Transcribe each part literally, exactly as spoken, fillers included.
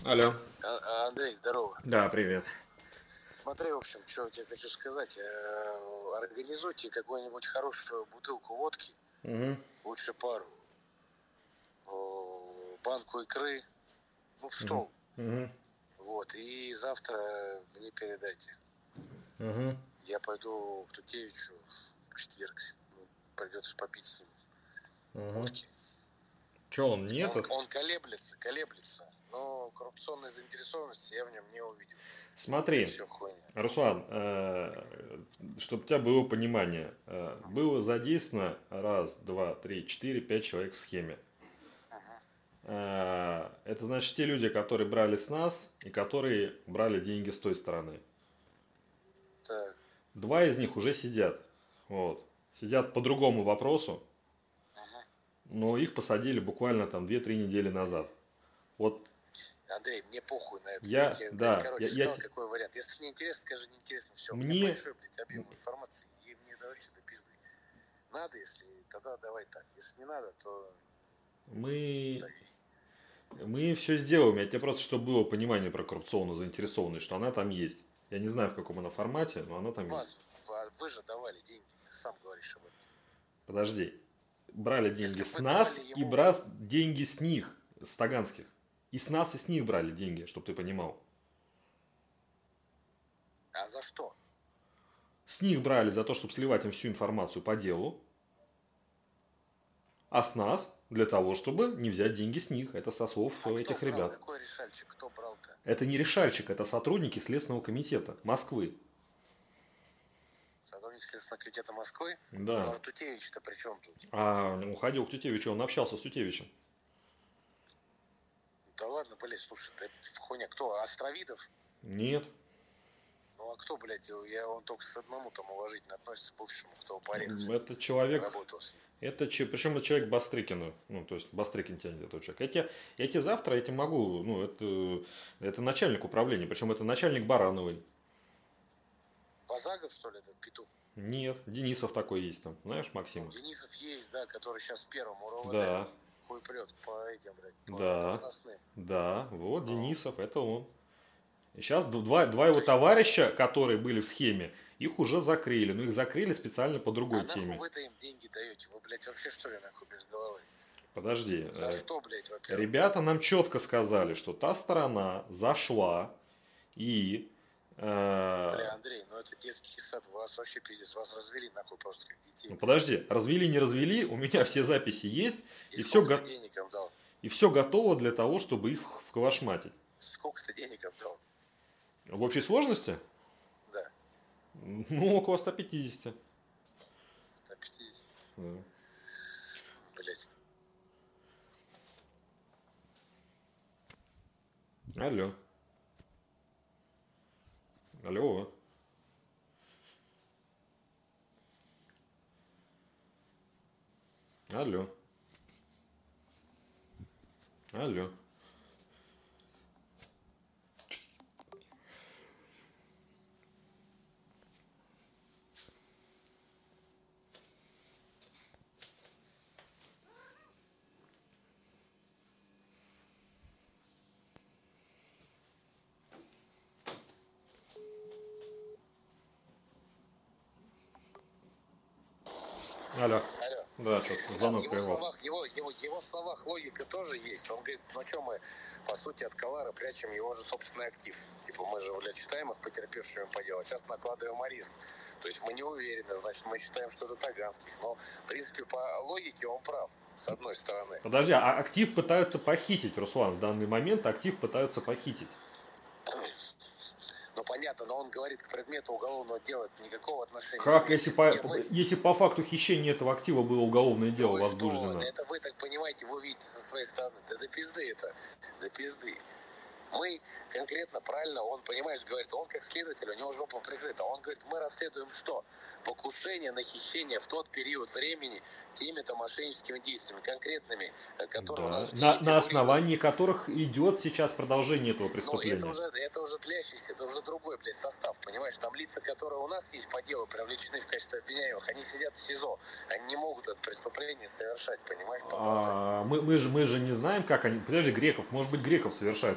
Алло. А- Андрей, здорово. Да, привет. Смотри, в общем, что я тебе хочу сказать. Э, Организуйте какую-нибудь хорошую бутылку водки, Угу. лучше пару, о, банку икры, ну, в Угу. стол. Угу. Вот, и завтра мне передайте. Угу. Я пойду к Тутевичу в четверг. Ну, придется попить с ним Угу. водки. Че он не Он, этот? он колеблется, колеблется, но коррупционной заинтересованности я в нем не увидел. Смотри, Все хуйня. Руслан, чтобы у тебя было понимание, э, было задействовано раз, два, три, четыре, пять человек в схеме. Ага. Э, Это значит те люди, которые брали с нас и которые брали деньги с той стороны. Так. Два из них уже сидят. Вот. Сидят по другому вопросу, Ага. но их посадили буквально там две-три недели назад. Вот. Андрей, мне похуй на это. Я, я тебе, да, блядь, короче, я, сказал, я, какой вариант. Если не интересно, скажи неинтересно, все. Мне... Мне большой, блядь, объем информации, и мне да вообще до пизды. Надо, если, тогда давай так. Если не надо, то... Мы... Так. Мы все сделаем. Я тебе просто, чтобы было понимание про коррупционную заинтересованность, что она там есть. Я не знаю, в каком она формате, но она там Вас, есть. вы же давали деньги, ты сам говоришь об этом. Подожди. Брали деньги Если с бы нас давали и ему- брали деньги с них, с таганских. И с нас, и с них брали деньги, чтобы ты понимал. А за что? С них брали за то, чтобы сливать им всю информацию по делу. А с нас для того, чтобы не взять деньги с них. Это со слов А этих кто брал? ребят. Какой решальщик? Кто брал-то? Это не решальщик, это сотрудники Следственного комитета Москвы. Сотрудник Следственного комитета Москвы? Да. Ну, а Тутевич-то при чем тут? А он уходил к Тютевичу, он общался с Тютевичем. Да ладно, блядь, слушай, да хуйня. Кто? Островидов? Нет. Ну а кто, блядь, я он только с одному там уважительно относится к бывшему, кто по ореху Это человек, работал с ним. это, че- причем это человек Бастрыкина, ну, то есть Бастрыкин тянет этого человека. Я тебе, я тебе завтра этим могу, ну, это, это начальник управления, причем это начальник Барановой. Базагов, что ли, этот петух? Нет, Денисов такой есть там, знаешь, Максим? Ну, Денисов есть, да, который сейчас первым у РОВД Да, хуй прет по этим, блядь, по Да. должностным. да, вот Ну. Денисов, это он. И сейчас два, два То его есть- товарища, которые были в схеме, их уже закрыли, но их закрыли специально по А другой нахуй теме. вы-то им деньги даете? Вы, блядь, вообще что ли нахуй без головы? Подожди, За э, что, блядь, во-первых? ребята нам четко сказали, что та сторона зашла и э, Бля, Андрей, ну это детский сад, вас вообще пиздец, вас развели нахуй просто как детей. ну подожди, развели, не развели, у меня все записи есть, И, и всё сколько го- ты денег им дал? и все готово для того, чтобы их вколошматить. Сколько ты денег им дал? В общей сложности, Да, ну, около ста пятидесяти. сто пятьдесят, Да. блядь. Алло. Алло. Алло. Алло. Алло. Алло. Да, что-то В звонок его прервал. словах, его, его, его словах логика тоже есть. Он говорит, ну что мы, по сути, от Калара прячем его же собственный актив. Типа мы же, блядь, считаем их потерпевшими по делу, а сейчас накладываем арест. То есть мы не уверены, значит, мы считаем, что это таганских. Но, в принципе, по логике он прав, с одной стороны. Подожди, а актив пытаются похитить, Руслан, в данный момент актив пытаются похитить. Ну, понятно, но он говорит, к предмету уголовного дела никакого отношения Как, не имеет. если по, Где мы- если по факту хищения этого актива было уголовное дело Ну и что? возбуждено? Это вы так понимаете, вы видите со своей стороны. Да до пизды это, до пизды. Мы конкретно, правильно, он, понимаешь, говорит, он как следователь, у него жопа прикрыта. Он говорит, мы расследуем что? Покушение на хищение в тот период времени теми-то мошенническими действиями, конкретными, э, которые у Да. нас в На, деле на фигурируют. основании которых идет сейчас продолжение этого Ну, преступления. это уже, это уже длящийся, это уже другой, блядь, состав, понимаешь? Там лица, которые у нас есть по делу, привлечены в качестве обвиняемых, они сидят в СИЗО, они не могут это преступление совершать, понимаешь? А, мы, мы, же, мы же не знаем, как они... Подожди, Греков, может быть, Греков совершает это преступление.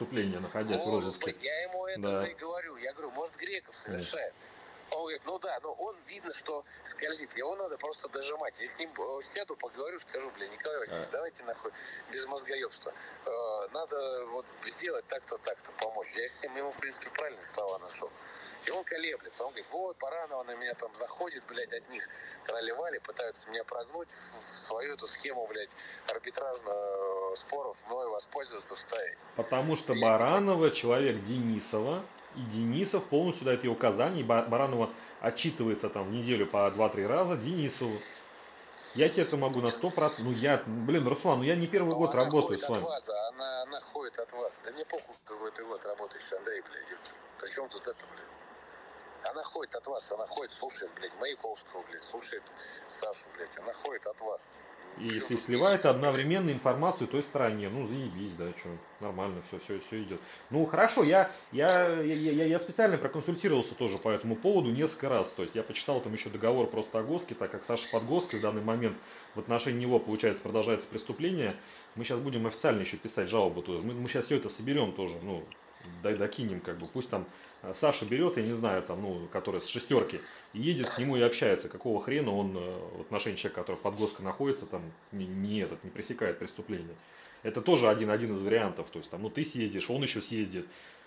преступление, находясь в Может розыске. быть, я ему это Да. и говорю. Я говорю, может, Греков совершает. Он говорит, ну да, но он видно, что скользит. Его надо просто дожимать. Я с ним э, сяду, поговорю, скажу, бля, Николай Васильевич, А. давайте нахуй без мозгоебства. Э, надо вот сделать так-то, так-то, помочь. Я с ним ему, в принципе, правильные слова нашел. И он колеблется. Он говорит, вот, Баранова на меня там заходит, блядь, от них тролливали, пытаются меня прогнуть в свою эту схему, блядь, арбитражных споров, мною воспользоваться, вставить. Потому что Я Баранова человек Денисова, и Денисов полностью дает ей указания, и Ба- Баранова отчитывается там в неделю по два-три раза Денисову. Я тебе это могу на сто процентов. Ну я, блин, Руслан, ну я не первый Но год она работаю ходит с от вами. вас, а она, она ходит от вас. Да мне похуй, какой ты год работаешь, Андрей, блядь. ёпта. При чем тут это, блядь? Она ходит от вас, она ходит, слушает, блядь, Маяковского, блядь, слушает Сашу, блядь. Она ходит от вас. И Чё если тут сливает Денисов, одновременно информацию той стороне, ну заебись, да, что, нормально, все, все, все идет. Ну хорошо, я, я, я, я, я специально проконсультировался тоже по этому поводу несколько раз. То есть я почитал там еще договор просто о Госке, так как Саша Подгоской в данный момент в отношении него, получается, продолжается преступление. Мы сейчас будем официально еще писать жалобу тоже. Мы, мы сейчас все это соберем тоже, ну, дай докинем, как бы, пусть там э, Саша берет, я не знаю, там, ну, который с шестерки, и едет к нему и общается, какого хрена он э, в отношении человека, который под Гоской находится, там, не, не этот, не пресекает преступление. Это тоже один, один из вариантов, то есть, там, ну, ты съездишь, он еще съездит,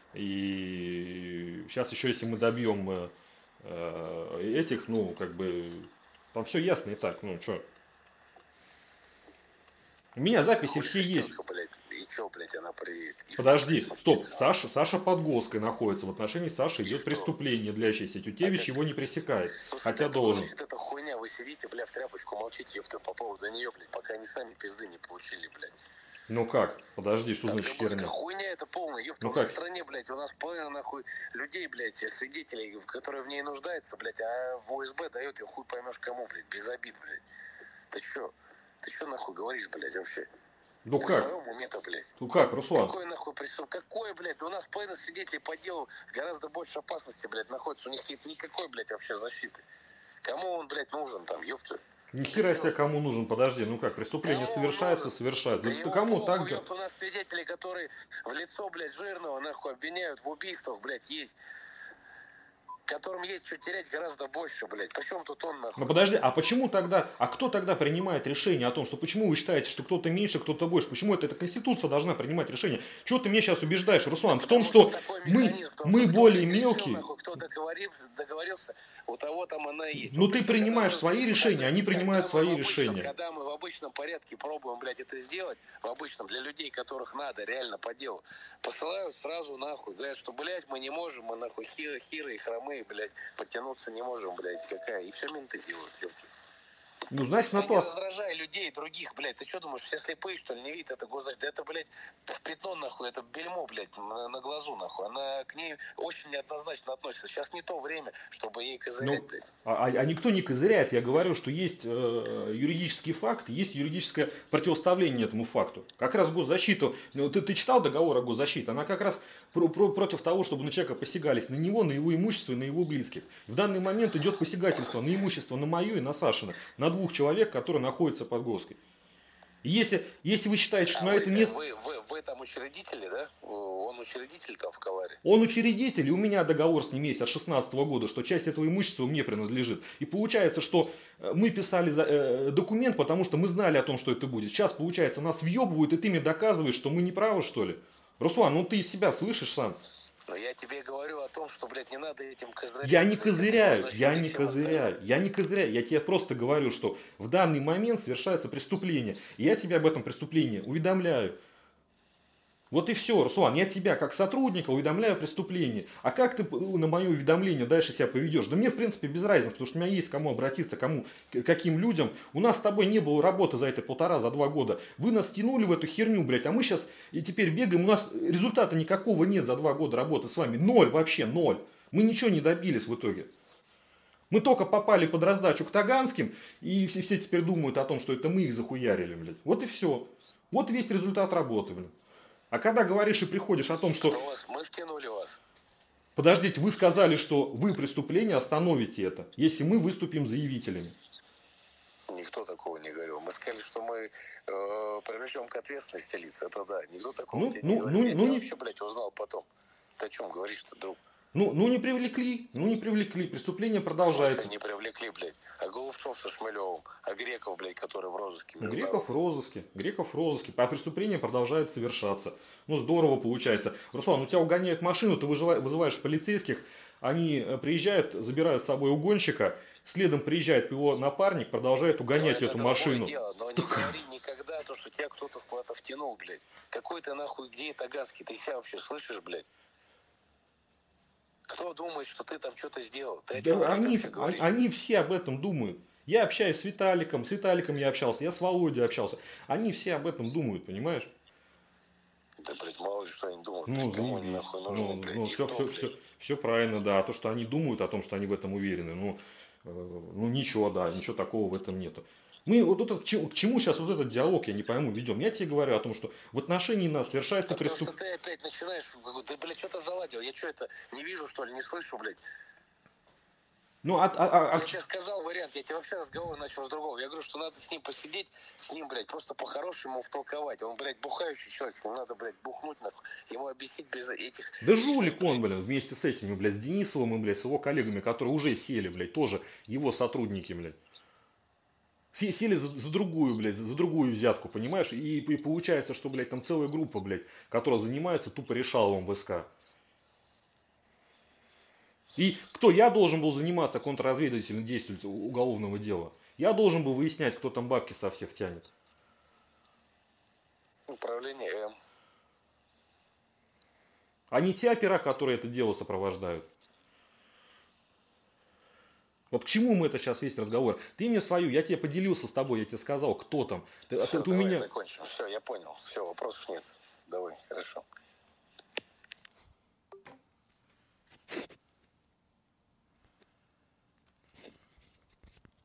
и сейчас еще, если мы добьем э, э, этих, ну, как бы, там все ясно и так, ну, что. У меня записи все есть. блядь, и чё, блядь, она приедет? И Подожди, что, стоп, блядь, Саша, Саша под Гоской находится, в отношении Саши И идет что? преступление, длящееся. Тютевич А его не пресекает, Слушай, хотя это должен. bullshit, это хуйня, вы сидите, бля, в тряпочку, молчите, ёпта, по поводу нее, блядь, пока они сами пизды не получили, блядь. Ну как? Подожди, что А значит потому что херня? хуйня это полная, ёпта, Ну у нас как? в стране, блядь, у нас половина, нахуй, людей, блядь, свидетелей, которые в ней нуждаются, блядь, а в ОСБ дает ее хуй поймешь кому, блядь, без обид, блядь. Ты чё? Ты чё, нахуй, говоришь, блядь, вообще? Ну Ты в как? своем уме-то, блядь? Ну как, Руслан? Какой нахуй присуд? Какой, блядь? Да у нас половина свидетелей по делу гораздо больше опасности, блядь, находится. У них нет никакой, блядь, вообще защиты. Кому он, блядь, нужен там, ёпта? Ни хера себе кому нужен, подожди, ну как, преступление Кому совершается, нужен? совершается. Да Да ему кому похуй, так-то? ёпта, у нас свидетели, которые в лицо, блядь, жирного, нахуй, обвиняют в убийствах, блядь, есть. Которым есть что терять гораздо больше, блядь. Причем тут он, нахуй? Ну подожди, а почему тогда, а кто тогда принимает решение о том, что почему вы считаете, что кто-то меньше, кто-то больше? Почему это, эта Конституция должна принимать решение? Чего ты меня сейчас убеждаешь, Руслан, в том, что мы, мы более мелкие. Нахуй, кто договорился, договорился, у того там она и есть. Ну Вот ты и всё, принимаешь когда свои мы- решения, когда- они когда принимают мы свои в обычном- решения. Когда мы в обычном порядке пробуем, блядь, это сделать, в обычном, для людей, которых надо, реально по делу, посылают сразу нахуй, говорят, что, блядь, мы не можем, мы нахуй хиры, хиры и хромые, блядь, подтянуться не можем, блядь, какая. И все менты делают, ёпта. Ну, значит, на Ты то... не раздражай людей, других, блядь. Ты что думаешь, все слепые, что ли, не видят это госзащита? Да это, блядь, пятно, нахуй, это бельмо, блядь, на, на глазу, нахуй. Она к ней очень неоднозначно относится. Сейчас не то время, чтобы ей козырять, Ну, блядь. а, а никто не козыряет. Я говорю, что есть э, юридический факт, есть юридическое противоставление этому факту. Как раз госзащиту, ну, ты, ты читал договор о госзащите, она как раз про, про, против того, чтобы на человека посягались, на него, на его имущество и на его близких. В данный момент идет посягательство на имущество, на мое и на Сашина, на двух человек, которые находятся под Гоской. И Если, если вы считаете, что А на вы, это нет... Вы, вы, вы там учредители, да? Он учредитель там в Каларе. Он учредитель, и у меня договор с ним есть от шестнадцатого года, что часть этого имущества мне принадлежит. И получается, что э, мы писали за, э, документ, потому что мы знали о том, что это будет. Сейчас, получается, нас въебывают, и ты мне доказываешь, что мы не правы, что ли? Руслан, ну ты из себя слышишь сам. Но я тебе говорю о том, что, блядь, не надо этим козырять. Я не блядь, козыряю, это я госзащита не и всем козыряю, я не козыряю. Я тебе просто говорю, что в данный момент совершается преступление. И я тебя об этом преступлении уведомляю. Вот и все, Руслан, я тебя как сотрудника уведомляю о преступлении. А как ты на мое уведомление дальше себя поведешь? Да мне, в принципе, без разницы, потому что у меня есть кому обратиться, кому, к каким людям. У нас с тобой не было работы за эти полтора, за два года. Вы нас тянули в эту херню, блядь, а мы сейчас и теперь бегаем. У нас результата никакого нет за два года работы с вами. Ноль вообще, ноль. Мы ничего не добились в итоге. Мы только попали под раздачу к Таганским, и все, все теперь думают о том, что это мы их захуярили, блядь. Вот и все. Вот весь результат работы, блядь. А когда говоришь и приходишь о том, что... Кто вас? Мы втянули вас. Подождите, вы сказали, что вы преступление остановите это, если мы выступим заявителями. Ни никто такого не говорил. Мы сказали, что мы э, привлечем к ответственности лиц. Это да. Никто такого Ну, тебе ну, не говорил. ну, Я ну, тебя не, вообще, блядь, узнал потом. Ты о чем говоришь-то, друг? ну, ну не привлекли, ну не привлекли, преступление В продолжается. смысле не привлекли, блядь? А Голубцов со Шмелевым, а Греков, блядь, который в розыске Греков в международном. розыске, Греков в розыске, а преступление продолжает совершаться. Ну здорово получается. Руслан, у тебя угоняют машину, ты вызываешь, вызываешь полицейских, они э, приезжают, забирают с собой угонщика, следом приезжает его напарник, продолжает Но угонять это эту другое машину. дело, но не говори никогда то, что тебя кто-то куда-то втянул, блядь. Какой ты нахуй, где это Гаски? Ты себя вообще слышишь, блядь? Кто думает, что ты там что-то сделал? Ты о чем, Да блядь, они, вообще они, говоришь? они все об этом думают. Я общаюсь с Виталиком, с Виталиком я общался, я с Володей общался. Они все об этом думают, понимаешь? Да, блядь, мало ли что они думают, Ну, блядь, кому они заебись. нахуй нужны, Ну, блядь, ну и все, что, все, блядь? все, все правильно, да. А то, что они думают о том, что они в этом уверены, ну, э, ну ничего, да, ничего такого в этом нету. Мы вот это, к чему, к чему сейчас вот этот диалог, я не пойму, ведем. Я тебе говорю о том, что в отношении нас совершается Да потому что преступление. ты опять начинаешь, ты, блядь, что-то заладил, я что это, не вижу, что ли, не слышу, блядь? Ну, а, а, а- а Я к- тебе сказал вариант, я тебе вообще разговор начал с другого. Я говорю, что надо с ним посидеть, с ним, блядь, просто по-хорошему втолковать. Он, блядь, бухающий человек, с ним надо, блядь, бухнуть, нахуй. Ему объяснить без этих... да жулик блядь. он, блин, вместе с этими, блядь, с Денисовым и, блядь, с его коллегами, которые уже сели, блядь, тоже его сотрудники, блядь. Се- Сели за, за другую, блядь, за другую взятку, понимаешь? И, и получается, что, блядь, там целая группа, блядь, которая занимается тупо решаловым в СК. И кто? Я должен был заниматься контрразведывательным действием уголовного дела. Я должен был выяснять, кто там бабки со всех тянет. Управление М. А не те опера, которые это дело сопровождают. Вот к чему мы это сейчас весь разговор? Ты мне свою, я тебе поделился с тобой, я тебе сказал, кто там. Ты, а Все, ты- ты у давай меня... закончим. Все, я понял. Все, вопросов нет. Давай, хорошо.